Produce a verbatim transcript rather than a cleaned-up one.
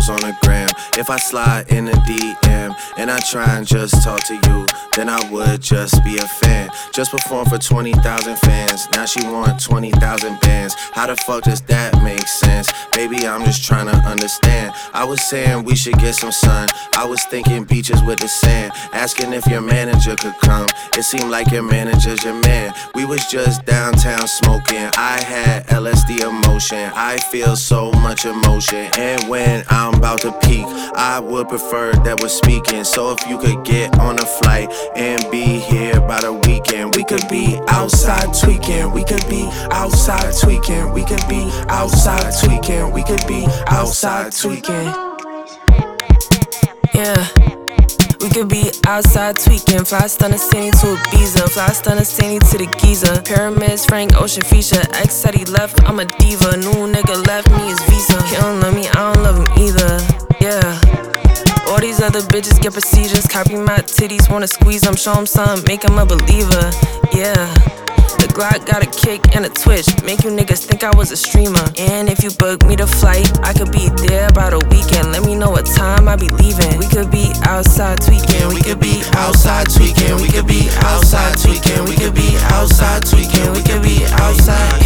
photos on the gram. If I slide in the D M and I try and just talk to you, then I would just be a fan. Just perform for twenty thousand fans. Now she want twenty thousand bands. How the fuck does that make sense? Baby, I'm just trying to understand. I was saying we should get some sun. I was thinking beaches with the sand. Asking if your manager could come. It seemed like your manager's your man. We was just downtown smoking. I had L S D emotion. I feel so much emotion. And when I'm about to peak, I would prefer that we're speaking. So if you could get on a flight and be here by the weekend, we could be outside tweaking. We could be outside tweaking. We could be outside tweaking. We could be outside tweaking. Yeah. We could be outside tweaking. Fly stunner Sandy to Ibiza. Fly stunner Sandy to the Giza. Pyramids, Frank Ocean feature. Ex said he left, I'm a diva. New nigga left me his visa. He don't love me, I don't love him either. Yeah. All these other bitches get procedures. Copy my titties, wanna squeeze them. Show him something, make him a believer. Yeah. The Glock got a kick and a twitch. Make you niggas think I was a streamer. And if you book me the flight, I could be there about a weekend. Let me know what time I be leaving. We could be outside tweaking. We could be outside tweaking. We could be outside tweaking. We could be outside tweaking. We could be outside.